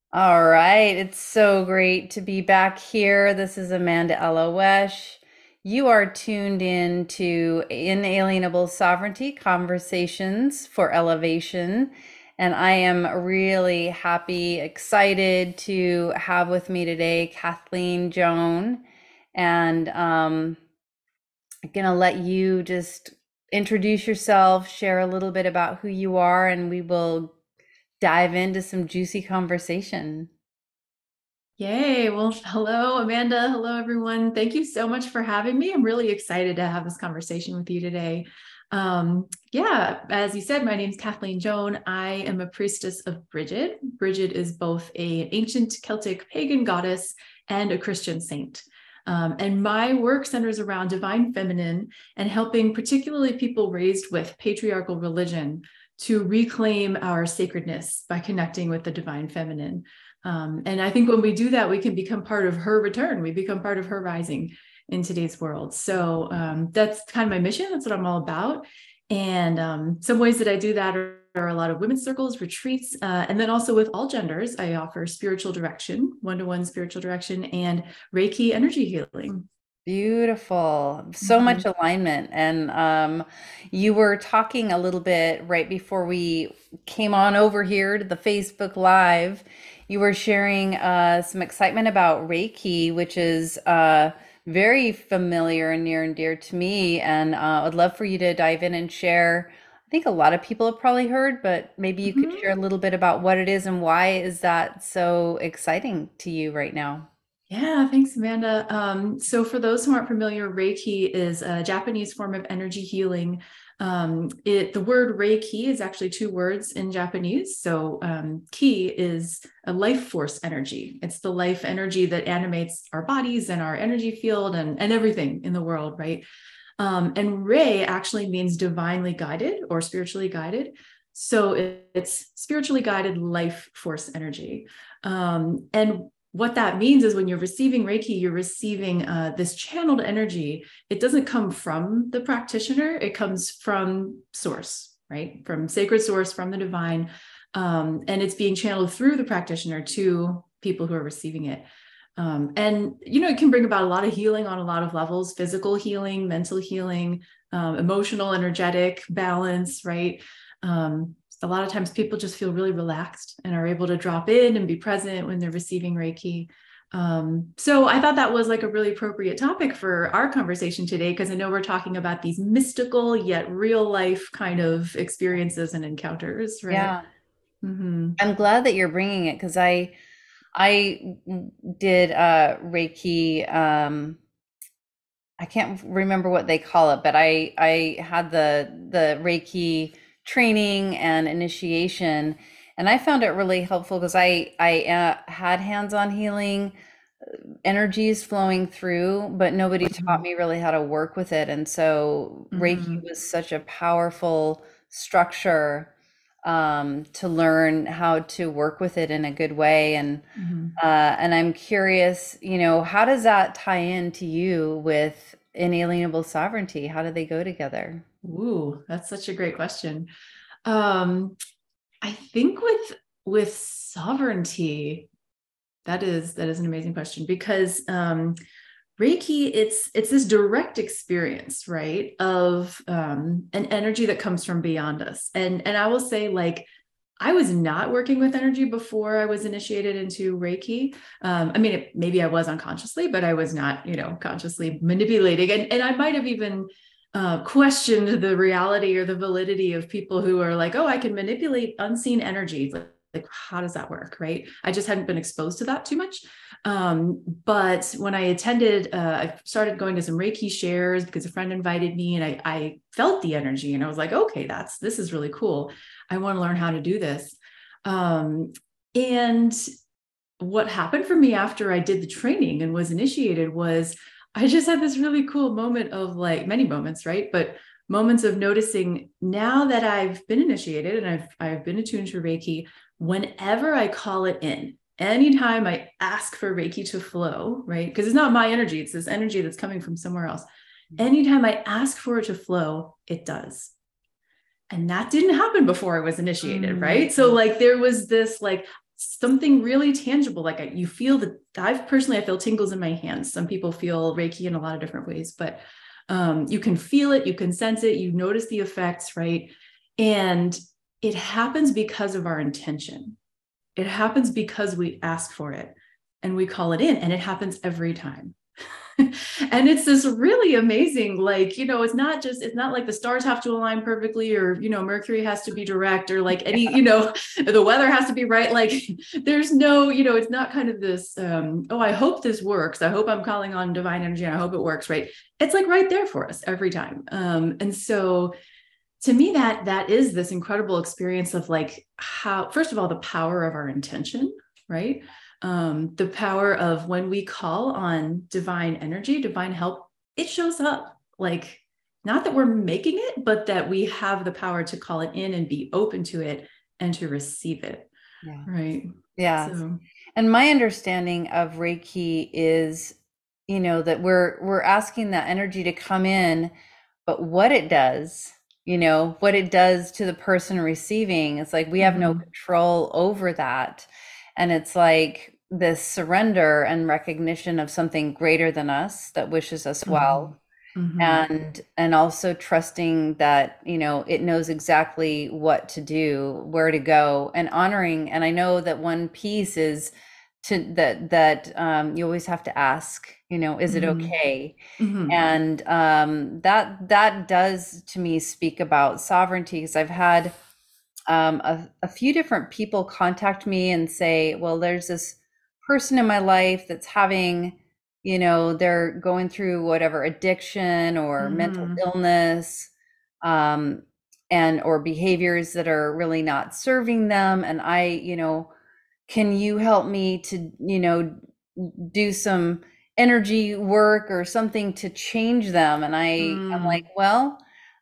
All right, it's so great to be back here. This is Amanda Elowesh. You are tuned in to Inalienable Sovereignty Conversations for Elevation. And I am really happy, excited to have with me today Kathleen Joan. And I'm going to let you just introduce yourself, share a little bit about who you are, and we will dive into some juicy conversation. Yay. Well, hello, Amanda. Hello, everyone. Thank you so much for having me. I'm really excited to have this conversation with you today. Yeah, as you said, my name is Kathleen Joan. I am a priestess of Bridget. Bridget is both an ancient Celtic pagan goddess and a Christian saint. And my work centers around divine feminine and helping particularly people raised with patriarchal religion to reclaim our sacredness by connecting with the divine feminine. And I think when we do that, we can become part of her return. We become part of her rising in today's world. So that's kind of my mission. That's what I'm all about. And some ways that I do that are a lot of women's circles, retreats, and then also with all genders, I offer spiritual direction, one-to-one spiritual direction, and Reiki energy healing. Beautiful. So much Mhm. alignment. And you were talking a little bit right before we came on over here to the Facebook Live. You were sharing some excitement about Reiki, which is very familiar and near and dear to me. And I'd love for you to dive in and share. I think a lot of people have probably heard, but maybe you could Mhm. share a little bit about what it is and why is that so exciting to you right now? Yeah, thanks, Amanda. So, for those who aren't familiar, Reiki is a Japanese form of energy healing. The word Reiki is actually two words in Japanese. So, ki is a life force energy. It's the life energy that animates our bodies and our energy field and everything in the world, right? And Rei actually means divinely guided or spiritually guided. So, it's spiritually guided life force energy. And what that means is when you're receiving Reiki, you're receiving this channeled energy. It doesn't come from the practitioner, it comes from source, right? From sacred source, from the divine. And it's being channeled through the practitioner to people who are receiving it. It can bring about a lot of healing on a lot of levels: physical healing, mental healing, emotional, energetic balance, right? A lot of times people just feel really relaxed and are able to drop in and be present when they're receiving Reiki. So I thought that was like a really appropriate topic for our conversation today, because I know we're talking about these mystical yet real life kind of experiences and encounters, right? Yeah. Mm-hmm. I'm glad that you're bringing it because I did Reiki. I can't remember what they call it, but I had the Reiki training and initiation, and I found it really helpful because I had hands-on healing energies flowing through, but nobody taught Mm-hmm. me really how to work with it. And so Reiki Mm-hmm. was such a powerful structure to learn how to work with it in a good way. Mm-hmm. And I'm curious, how does that tie in to you with inalienable sovereignty? How do they go together? Ooh, that's such a great question. Um, I think with sovereignty, that is an amazing question, because Reiki, it's this direct experience, right, of an energy that comes from beyond us. And I will say, like, I was not working with energy before I was initiated into Reiki. I mean, maybe I was unconsciously, but I was not, consciously manipulating. And I might have even questioned the reality or the validity of people who are like, oh, I can manipulate unseen energy. Like, how does that work? Right. I just hadn't been exposed to that too much. But when I attended, I started going to some Reiki shares because a friend invited me, and I felt the energy and I was like, okay, this is really cool. I want to learn how to do this. And what happened for me after I did the training and was initiated was I just had this really cool moment of, like, many moments, right? But moments of noticing, now that I've been initiated and I've been attuned to Reiki, whenever I call it in, anytime I ask for Reiki to flow, right? Because it's not my energy, it's this energy that's coming from somewhere else. Anytime I ask for it to flow, it does. And that didn't happen before I was initiated, Mm, right? So, like, there was this, like, something really tangible. Like you feel that I feel tingles in my hands. Some people feel Reiki in a lot of different ways, but you can feel it, you can sense it, you notice the effects, right? And it happens because of our intention. It happens because we ask for it and we call it in, and it happens every time. And it's this really amazing, like, it's not like the stars have to align perfectly, or, Mercury has to be direct, or like any, the weather has to be right. Like there's no, it's not kind of this, oh, I hope this works. I hope I'm calling on divine energy and I hope it works. Right. It's like right there for us every time. And so to me, that is this incredible experience of like how, first of all, the power of our intention, right? The power of when we call on divine energy, divine help, it shows up. Like, not that we're making it, but that we have the power to call it in and be open to it and to receive it. Yeah. Right. Yeah. So, And my understanding of Reiki is, that we're asking that energy to come in, but what it does, what it does to the person receiving, it's like we have no mhm, control over that. And it's like this surrender and recognition of something greater than us that wishes us mhm, well, mhm, and also trusting that it knows exactly what to do, where to go, and honoring. And I know that one piece is to that you always have to ask, is it mhm, okay? mhm, And that does to me speak about sovereignty, because I've had a few different people contact me and say, well, there's this person in my life that's having, they're going through whatever addiction or mental mhm, illness, um, and or behaviors that are really not serving them. And can you help me to, do some energy work or something to change them? And I'm like, mm, well,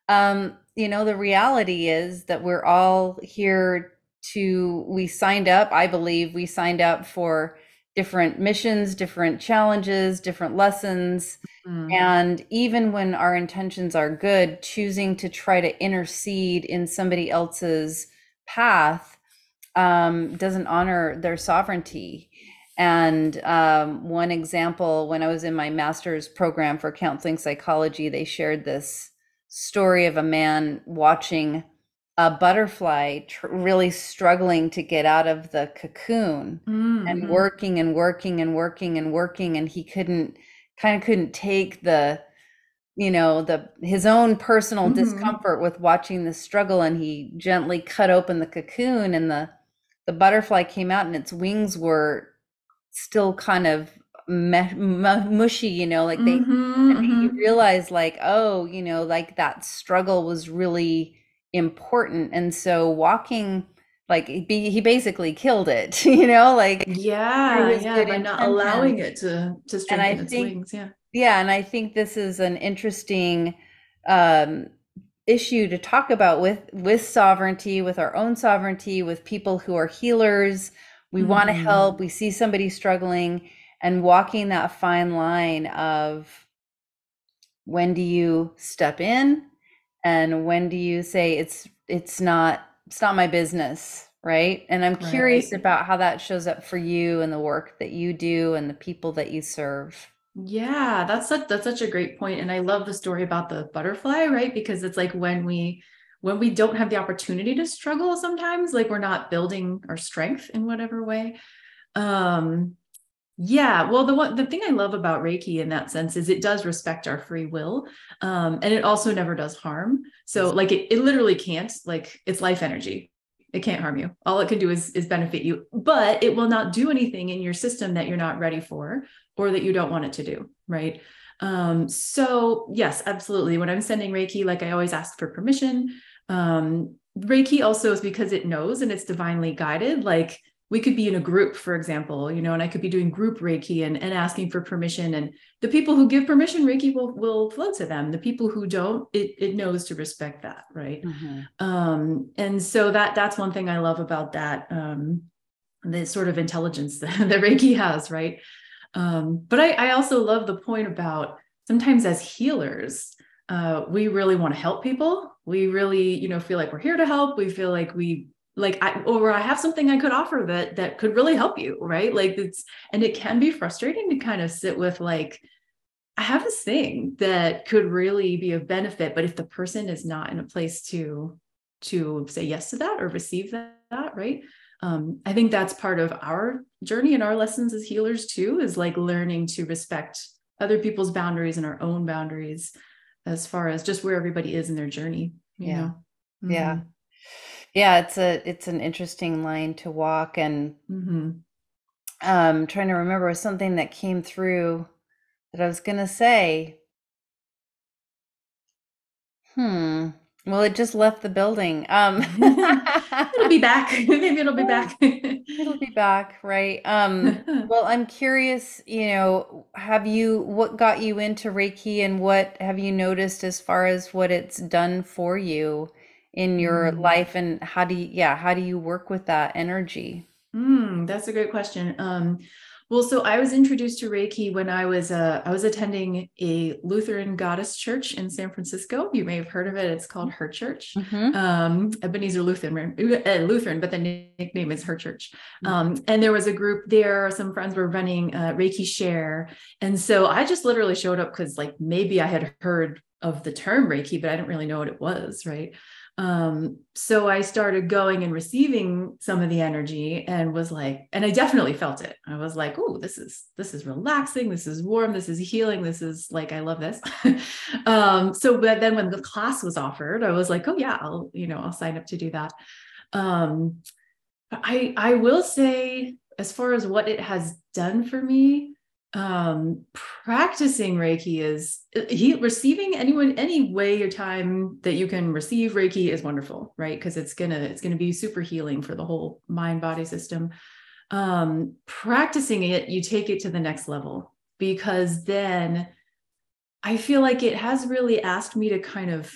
the reality is that we're all here we signed up, I believe we signed up for different missions, different challenges, different lessons. mm, And even when our intentions are good, choosing to try to intercede in somebody else's path doesn't honor their sovereignty. And one example, when I was in my master's program for counseling psychology, they shared this story of a man watching a butterfly really struggling to get out of the cocoon, and mhm, working and working and working and working, and he couldn't take his own personal mhm, discomfort with watching this struggle, and he gently cut open the cocoon, and the butterfly came out, and its wings were still kind of mushy, like they, mhm, and he mhm. realized like, oh, like that struggle was really important. And so walking, like he basically killed it, like through Yeah, his yeah, good by not intentions. allowing it to And I strengthen its think, wings. Yeah. yeah, and I think this is an interesting um, issue to talk about with sovereignty, with our own sovereignty, with people who are healers. We want to Hmm. help. We see somebody struggling, and walking that fine line of when do you step in, and when do you say it's not my business, right? And I'm curious Right. about how that shows up for you and the work that you do and the people that you serve. Yeah, that's such a great point. And I love the story about the butterfly, right? Because it's like when we don't have the opportunity to struggle sometimes, like we're not building our strength in whatever way. Um, Yeah, well, the thing I love about Reiki in that sense is it does respect our free will, and it also never does harm. So, like, it literally can't, like, it's life energy. It can't harm you. All it can do is benefit you, but it will not do anything in your system that you're not ready for or that you don't want it to do, right? So yes, absolutely. When I'm sending Reiki, like I always ask for permission. Reiki also is because it knows and it's divinely guided. Like we could be in a group, for example, and I could be doing group Reiki and asking for permission. And the people who give permission, Reiki will flow to them. The people who don't, it knows to respect that, right? Mhm. And so that's one thing I love about that, the sort of intelligence that Reiki has, right? But I also love the point about sometimes as healers, we really want to help people. We really, feel like we're here to help. We feel like we like I have something I could offer that could really help you, right? Like it's, and it can be frustrating to kind of sit with like, I have this thing that could really be of benefit, but if the person is not in a place to say yes to that or receive that, right? I think that's part of our journey and our lessons as healers too, is like learning to respect other people's boundaries and our own boundaries as far as just where everybody is in their journey, you Yeah. know? Yeah. Mm-hmm. Yeah, it's an interesting line to walk, and Mm-hmm. trying to remember something that came through that I was gonna say. Hmm. Well, it just left the building. It'll be back. Maybe it'll be back. It'll be back, right? Well, I'm curious, what got you into Reiki, and what have you noticed as far as what it's done for you in your Mm. life, and how do you work with that energy? That's a great question. Well, so I was introduced to Reiki when I was attending a Lutheran Goddess Church in San Francisco. You may have heard of it. It's called Her Church. Mm-hmm. Ebenezer Lutheran, but the nickname is Her Church. And there was a group there. Some friends were running Reiki Share, and so I just literally showed up because, like, maybe I had heard of the term Reiki, but I didn't really know what it was, right? So I started going and receiving some of the energy and was like, and I definitely felt it. I was like, oh, this is relaxing, this is warm, this is healing, this is like, I love this. But then when the class was offered, I was like, oh yeah, I'll sign up to do that. Um, I will say, as far as what it has done for me, practicing Reiki is receiving any way or time that you can receive Reiki is wonderful, right? Because it's gonna be super healing for the whole mind body system. Practicing it, you take it to the next level, because then I feel like it has really asked me to kind of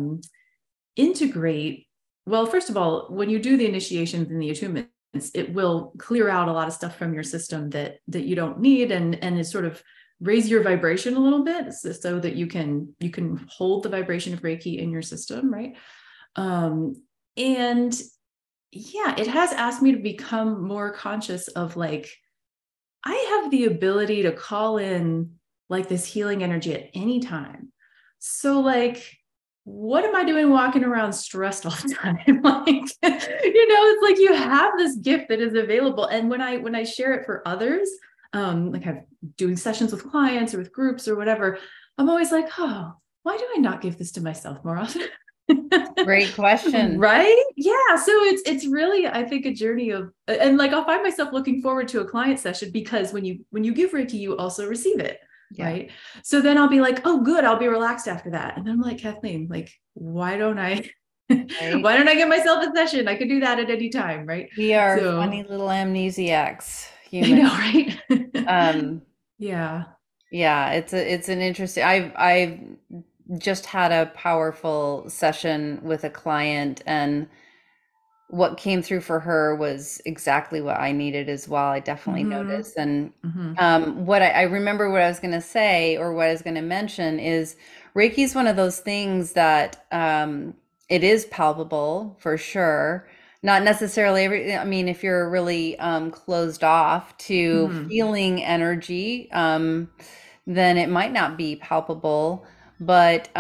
integrate. Well, first of all, when you do the initiations and the attunements, it will clear out a lot of stuff from your system that you don't need, and it sort of raise your vibration a little bit, so that you can hold the vibration of Reiki in your system, right? um and yeah, it has asked me to become more conscious of, like, I have the ability to call in like this healing energy at any time. So, like, what am I doing walking around stressed all the time? Like, it's like you have this gift that is available. And when I share it for others, like I'm doing sessions with clients or with groups or whatever, I'm always like, oh, why do I not give this to myself more often? Great question. Right? Yeah. So it's really, I think, a journey of, and like I'll find myself looking forward to a client session, because when you give Reiki, you also receive it. Yeah. Right. So then I'll be like, oh, good, I'll be relaxed after that. And then I'm like, Kathleen, like, why don't I Right. why don't I give myself a session? I could do that at any time, right? We are funny So little amnesiacs, I humans. know, right? Um, Yeah. yeah, it's an interesting. I've just had a powerful session with a client, and what came through for her was exactly what I needed as well. I definitely Mm-hmm. noticed. And Mm-hmm. what I remember what I was going to say, or what I was going to mention, is Reiki is one of those things that it is palpable for sure. Not necessarily I mean, if you're really closed off to Mm-hmm. feeling energy, then it might not be palpable. But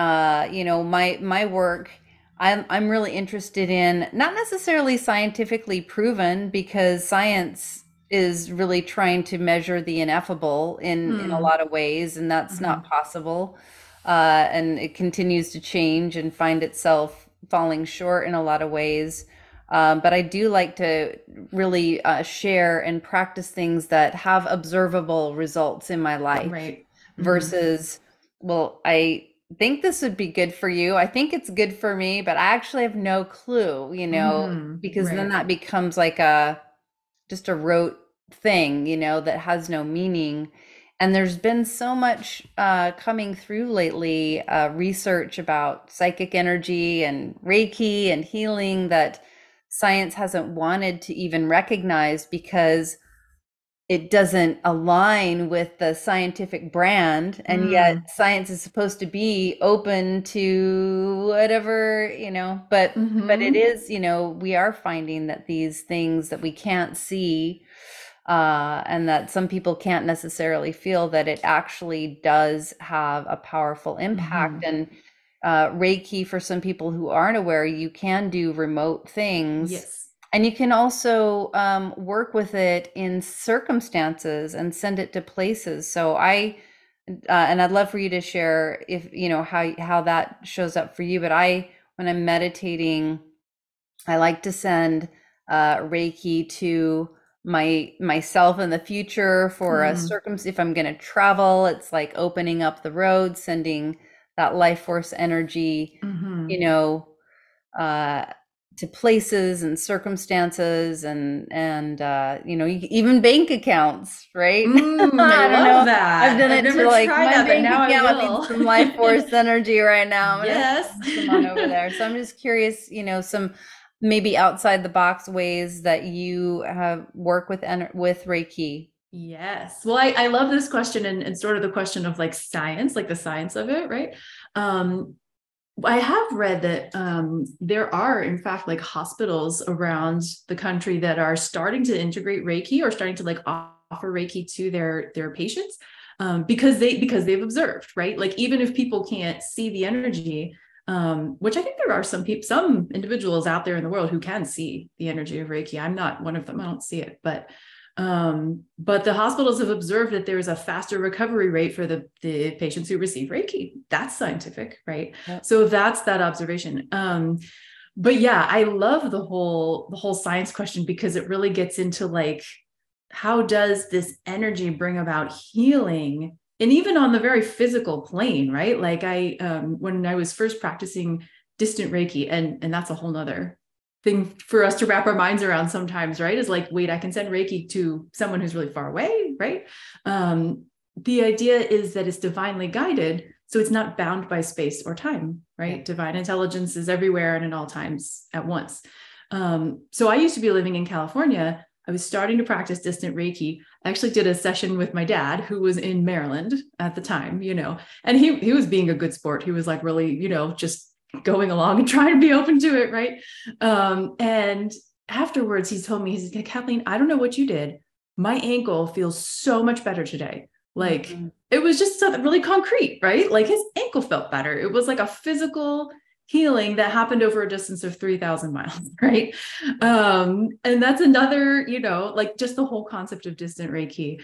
my work, I'm really interested in, not necessarily scientifically proven, because science is really trying to measure the ineffable in a lot of ways, and that's not Mm-hmm. possible. And it continues to change and find itself falling short in a lot of ways. But I do like to really share and practice things that have observable results in my life Right. Mm-hmm. versus, well, I think this would be good for you. I think it's good for me, but I actually have no clue, Mm-hmm. because then Right. that becomes like just a rote thing, that has no meaning. And there's been so much coming through lately, research about psychic energy and Reiki and healing, that science hasn't wanted to even recognize, because it doesn't align with the scientific brand, and yet Mm. science is supposed to be open to whatever, but it Hmm. is, we are finding that these things that we can't see, and that some people can't necessarily feel, that it actually does have a powerful impact. Hmm. And Reiki, for some people who aren't aware, you can do remote things. Yes. And you can also work with it in circumstances and send it to places. So and I'd love for you to share if, how that shows up for you. But when I'm meditating, I like to send Reiki to myself in the future for a Mm. if I'm going to travel. It's like opening up the road, sending that life force energy, you Hmm. know, uh, to places and circumstances, and even bank accounts, right? Mm, I I don't love know. I've that. done I've it to never like tried my that, but bank now I account needs will. some life force energy right now. I'm gonna Yes. send some on over there. So I'm just curious, some maybe outside the box ways that you have work with Reiki. Yes. Well, I love this question and sort of the question of like science, like the science of it, right? Um, I have read that there are, in fact, like hospitals around the country that are starting to integrate Reiki or starting to like offer Reiki to their patients, because they've observed, right? Like even if people can't see the energy, which I think there are some individuals out there in the world who can see the energy of Reiki. I'm not one of them. I don't see it, but the hospitals have observed that there is a faster recovery rate for the patients who receive Reiki. That's scientific, right? Yep. So that's that observation. But yeah, I love the whole science question because it really gets into like, how does this energy bring about healing? And even on the very physical plane, right? Like when I was first practicing distant Reiki, and that's a whole nother thing for us to wrap our minds around sometimes, right? Is like, wait, I can send Reiki to someone who's really far away, right? The idea is that it's divinely guided, so it's not bound by space or time, Yeah. right? Divine intelligence is everywhere and at all times at once. So I used to be living in California. I was starting to practice distant Reiki. I actually did a session with my dad, who was in Maryland at the time, and he was being a good sport. He was like really, just going along and trying to be open to it, right? And afterwards, he told me, he's like, Kathleen, I don't know what you did. My ankle feels so much better today. Like Mhm. it was just something really concrete, right? Like his ankle felt better. It was like a physical healing that happened over a distance of 3,000 miles, right? And that's another, like just the whole concept of distant Reiki.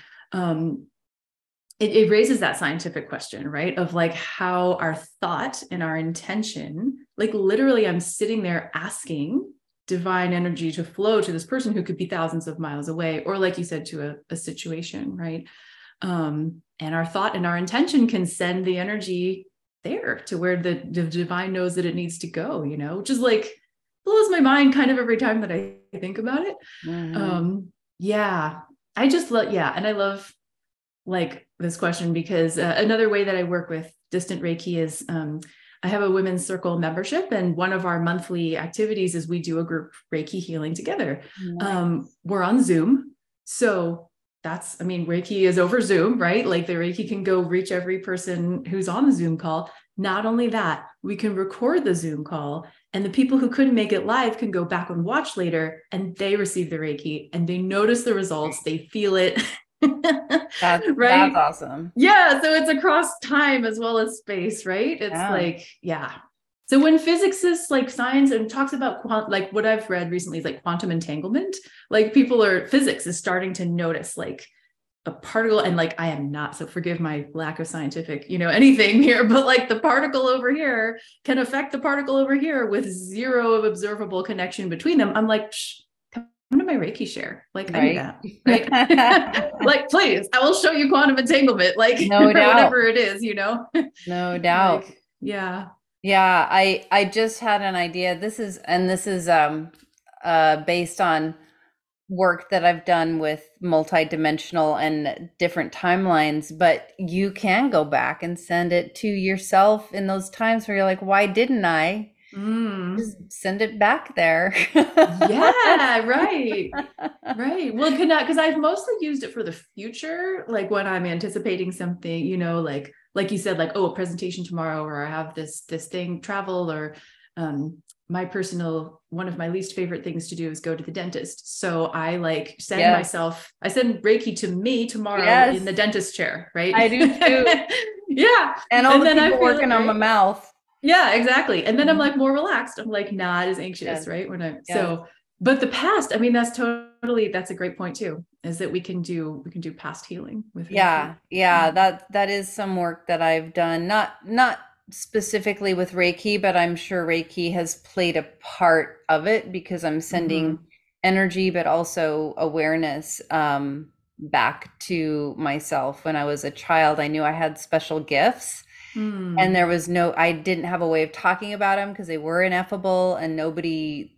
It raises that scientific question, right? Of like how our thought and our intention, like literally, I'm sitting there asking divine energy to flow to this person who could be thousands of miles away, or like you said, to a situation, right? And our thought and our intention can send the energy there to where the divine knows that it needs to go, which is like blows my mind kind of every time that I think about it. Mhm. Yeah, I just love, yeah. And I love like this question because another way that I work with distant Reiki is I have a women's circle membership, and one of our monthly activities is we do a group Reiki healing together. Nice. We're on Zoom. So I mean, Reiki is over Zoom, right? Like the Reiki can go reach every person who's on the Zoom call. Not only that, we can record the Zoom call, and the people who couldn't make it live can go back and watch later, and they receive the Reiki and they notice the results, they feel it. That's Right? awesome. Yeah, so it's across time as well as space, right? It's Yeah. like, yeah. So when physicists like science and talks about like what I've read recently is like quantum entanglement, like physics is starting to notice like a particle, and like I am not, so forgive my lack of scientific, anything here, but like the particle over here can affect the particle over here with zero observable connection between them. I'm like, Psh, come to my Reiki share. Like I need Right. that, right? Like, please, I will show you quantum entanglement, like, No or doubt. whatever it is, No doubt. like, yeah. Yeah, I just had an idea. This is based on work that I've done with multidimensional and different timelines, but you can go back and send it to yourself in those times where you're like, why didn't I? Mm. Just send it back there. Yeah, right. Right. Well, could not because I've mostly used it for the future, like when I'm anticipating something, like you said, like, oh, a presentation tomorrow, or I have this thing travel, or my personal one of my least favorite things to do is go to the dentist. So I like Yes. I send Reiki to me tomorrow in Yes. the dentist chair, right? I do too. Yeah. And all And the then I people feel it, working on my right? mouth. Yeah, exactly. And then I'm Mhm. like more relaxed. I'm like not as anxious, Yes. right? When I Yes. so but the past, I mean, that's a great point too, is that we can do past healing with Reiki. Yeah. Yeah. Mm. That is some work that I've done. Not specifically with Reiki, but I'm sure Reiki has played a part of it because I'm sending Hmm. energy, but also awareness back to myself. When I was a child, I knew I had special gifts. And Mm. there was no, I didn't have a way of talking about them because they were ineffable and nobody,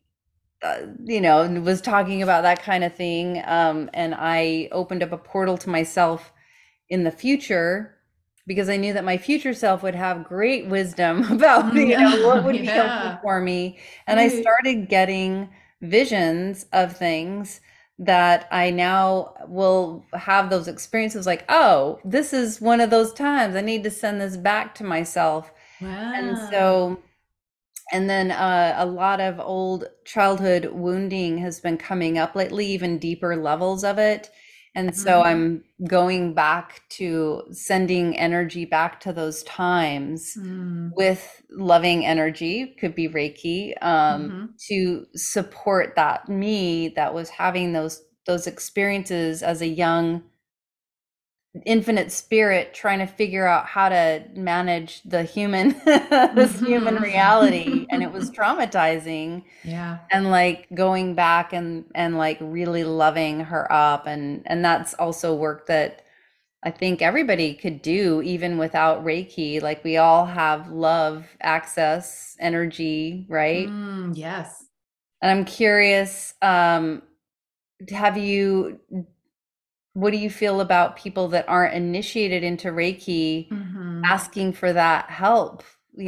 was talking about that kind of thing. And I opened up a portal to myself in the future because I knew that my future self would have great wisdom about, Mm, what yeah, would be helpful yeah. for me. And I Right. started getting visions of things that I now will have those experiences like, oh, this is one of those times I need to send this back to myself. And Wow. so, and then a lot of old childhood wounding has been coming up lately, even deeper levels of it. And so Hmm. I'm going back to sending energy back to those times Mm. with loving energy, could be Reiki, Hmm. to support that me that was having those experiences as a young infinite spirit trying to figure out how to manage the human this human reality, and it was Hmm. traumatizing, Yeah. and like going back and like really loving her up, and that's also work that I think everybody could do even without Reiki. Like we all have love access energy, right? Mm, yes. And I'm curious, have you what do you feel about people that aren't initiated into Reiki Hmm. asking for that help?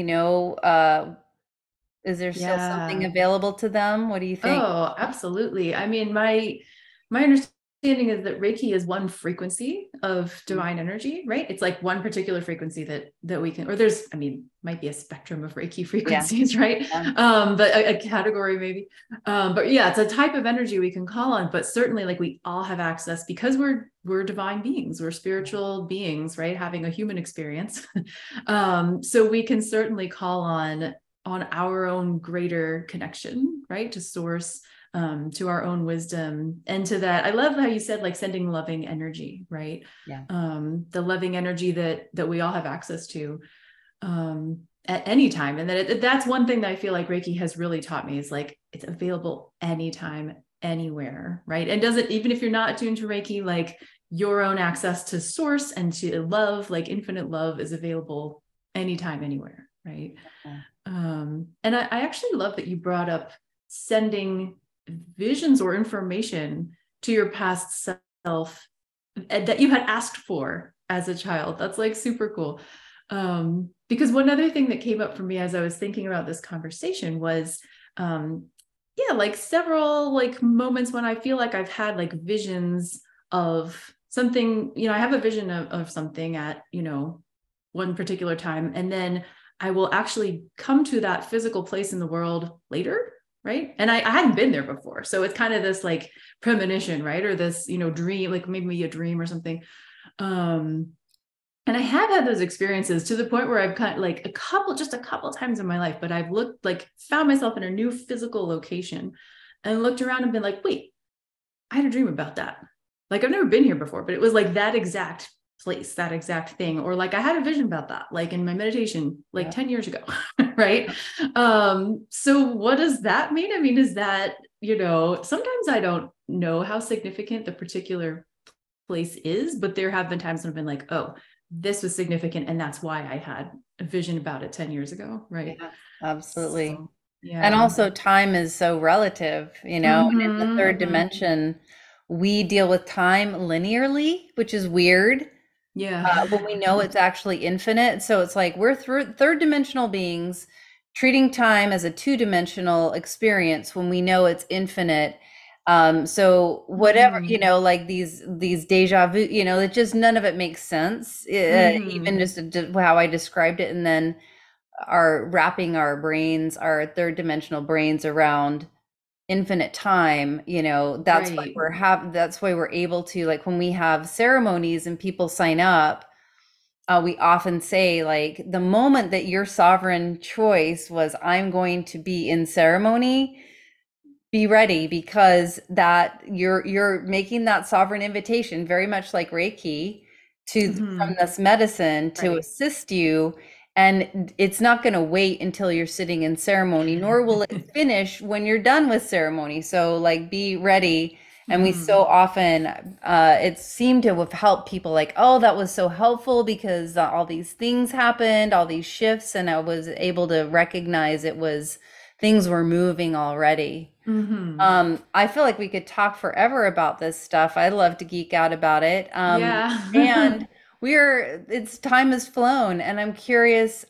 Is there still something Yeah. available to them? What do you think? Oh, absolutely. I mean, my understanding is that Reiki is one frequency of divine energy, right? It's like one particular frequency that we can, or there's, I mean, might be a spectrum of Reiki Yeah, frequencies, right? yeah, But a category maybe. But yeah, it's a type of energy we can call on, but certainly like we all have access because we're divine beings, we're spiritual beings, right? Having a human experience. So we can certainly call on our own greater connection, right? To source, to our own wisdom, and to that. I love how you said like sending loving energy, right? yeah, The loving energy that we all have access to at any time. And that's one thing that I feel like Reiki has really taught me is like it's available anytime, anywhere, right? And doesn't, even if you're not attuned to Reiki, like your own access to source and to love, like infinite love, is available anytime, anywhere, right? yeah. And I actually love that you brought up sending visions or information to your past self that you had asked for as a child. That's like super cool. Because one other thing that came up for me as I was thinking about this conversation was, yeah, like several like moments when I feel like I've had like visions of something, I have a vision of something at, one particular time. And then I will actually come to that physical place in the world later, right? And I hadn't been there before. So it's kind of this like premonition, right? Or this, dream, like maybe a dream or something. Um, and I have had those experiences to the point where I've kind of like just a couple times in my life, but I've found myself in a new physical location and looked around and been like, wait, I had a dream about that. Like I've never been here before, but it was like that exact place, that exact thing. Or like I had a vision about that, like in my meditation, like Yeah. 10 years ago. Right. So what does that mean? I mean, is that, sometimes I don't know how significant the particular place is, but there have been times when I've been like, oh, this was significant. And that's why I had a vision about it 10 years ago. Right. Yeah, absolutely. So And yeah. also time is so relative, and in the Mm-hmm, third mm-hmm. dimension, we deal with time linearly, which is weird. Yeah. When we know it's actually infinite. So it's like we're through third dimensional beings treating time as a two-dimensional experience when we know it's infinite. So whatever, Mm-hmm. like these deja vu, it just none of it makes sense. Even Mm-hmm. just how I described it, and then wrapping our brains, our third dimensional brains around infinite time, Right. that's why we're able to, like, when we have ceremonies and people sign up, we often say, like, the moment that your sovereign choice was, I'm going to be in ceremony, be ready, because that you're making that sovereign invitation, very much like Reiki, from Mm-hmm. this medicine to Right. assist you. And it's not going to wait until you're sitting in ceremony, nor will it finish when you're done with ceremony. So, like, be ready. And we Mm-hmm. so often, it seemed to have helped people, like, oh, that was so helpful because all these things happened, all these shifts, and I was able to recognize things were moving already. Mm-hmm. I feel like we could talk forever about this stuff. I love to geek out about it. Yeah. And it's time has flown, and I'm curious,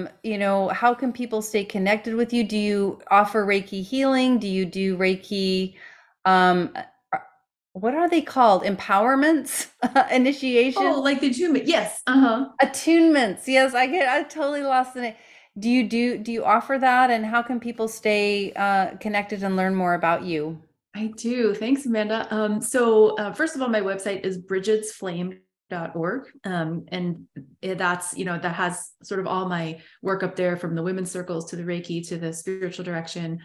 how can people stay connected with you? Do you offer Reiki healing? Do you do Reiki, um, uh, what are they called? Empowerments, initiation, Oh, like the two. Yes. Uh-huh. attunements. Yes, I totally lost the name. Do you offer that, and how can people stay connected and learn more about you? I do. Thanks, Amanda. So first of all, my website is bridgetsflame.org. And that's, that has sort of all my work up there, from the women's circles to the Reiki to the spiritual direction.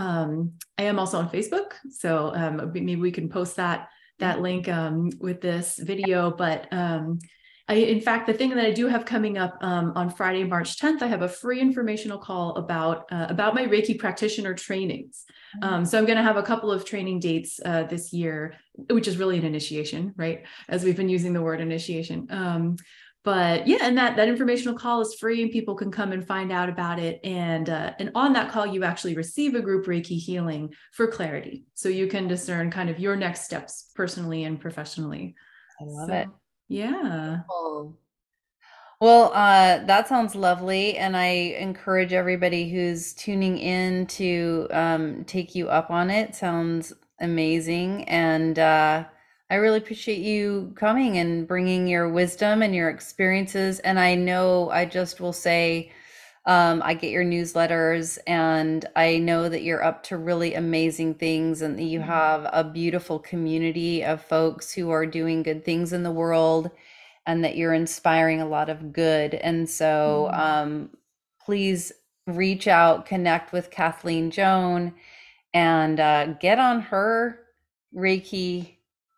I am also on Facebook. So maybe we can post that link with this video. But in fact, the thing that I do have coming up on Friday, March 10th, I have a free informational call about my Reiki practitioner trainings. So I'm going to have a couple of training dates this year, which is really an initiation, right? As we've been using the word initiation. But yeah, and that informational call is free, and people can come and find out about it. And on that call, you actually receive a group Reiki healing for clarity, so you can discern kind of your next steps personally and professionally. I love it. So yeah. Oh. Well, that sounds lovely, and I encourage everybody who's tuning in to take you up on it. Sounds amazing, and I really appreciate you coming and bringing your wisdom and your experiences. And I know, I just will say, I get your newsletters, and I know that you're up to really amazing things, and that you have a beautiful community of folks who are doing good things in the world, and that you're inspiring a lot of good. And so Mhm. please reach out, connect with Kathleen Joan, and get on her Reiki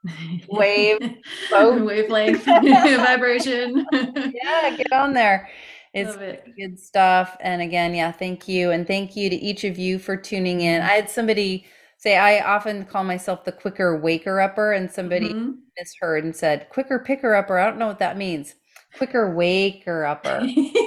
wave boat. Wavelength vibration. Yeah, get on there. It's Love it. really good stuff. And again, yeah, thank you. And thank you to each of you for tuning in. I had somebody say, I often call myself the quicker waker upper, and somebody Mhm. misheard and said, quicker picker upper. I don't know what that means. Quicker waker upper.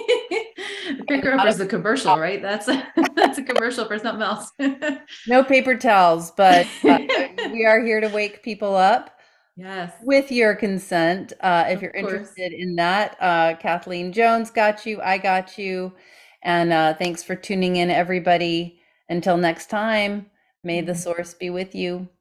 The picker upper Not is the commercial, right? That's a commercial for something else. no paper towels, but we are here to wake people up Yes, with your consent. If of you're course. interested in that, Kathleen Jones got you. I got you. And thanks for tuning in, everybody. Until next time, may the source be with you.